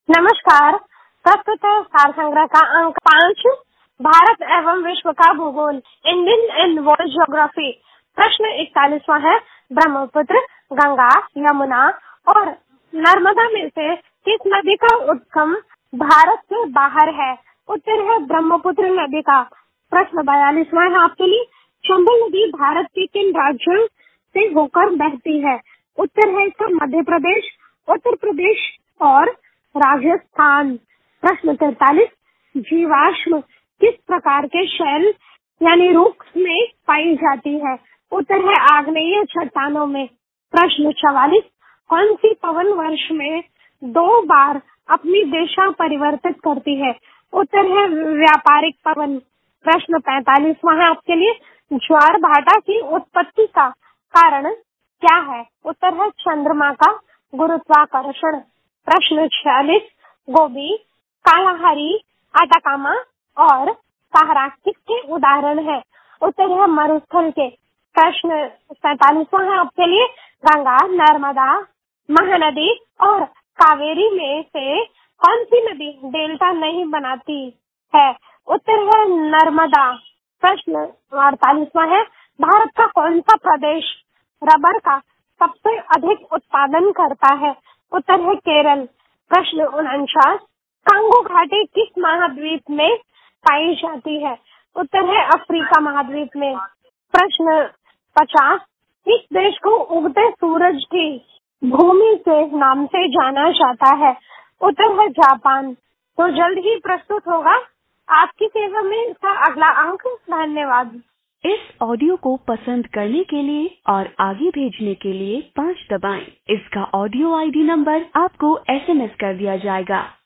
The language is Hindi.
नमस्कार। प्रस्तुत है सार संग्रह का अंक 5, भारत एवं विश्व का भूगोल, इंडियन एंड वर्ल्ड ज्योग्राफी। प्रश्न 41वां है, ब्रह्मपुत्र, गंगा, यमुना और नर्मदा में से किस नदी का उद्गम भारत से बाहर है? उत्तर है ब्रह्मपुत्र नदी का। प्रश्न 42वां है आपके लिए, चंबल नदी भारत के किन राज्यों से होकर बहती है? उत्तर है इसका मध्य प्रदेश, उत्तर प्रदेश और राजस्थान। प्रश्न 43, जीवाश्म किस प्रकार के शैल यानी रूक्स में पाई जाती है? उत्तर है आग्नेय चट्टानों में। प्रश्न 44, कौन सी पवन वर्ष में 2 बार अपनी दिशा परिवर्तित करती है? उत्तर है व्यापारिक पवन। प्रश्न 45वां है आपके लिए, ज्वार भाटा की उत्पत्ति का कारण क्या है? उत्तर है चंद्रमा का गुरुत्वाकर्षण। प्रश्न 46, गोबी, कालाहारी, आटाकामा और सहारा किसके उदाहरण है? उत्तर है मरुस्थल के। प्रश्न 47वां है आपके लिए, गंगा, नर्मदा, महानदी और कावेरी में से कौन सी नदी डेल्टा नहीं बनाती है? उत्तर है नर्मदा। प्रश्न 48वां है, भारत का कौन सा प्रदेश रबर का सबसे अधिक उत्पादन करता है? उत्तर है केरल। प्रश्न 49, कांगो घाटी किस महाद्वीप में पाई जाती है? उत्तर है अफ्रीका महाद्वीप में। प्रश्न 50, इस देश को उगते सूरज की भूमि के नाम से जाना जाता है? उत्तर है जापान। तो जल्द ही प्रस्तुत होगा आपकी सेवा में इसका अगला अंक। धन्यवाद। इस ऑडियो को पसंद करने के लिए और आगे भेजने के लिए 5 दबाएं। इसका ऑडियो आईडी नंबर आपको SMS कर दिया जाएगा।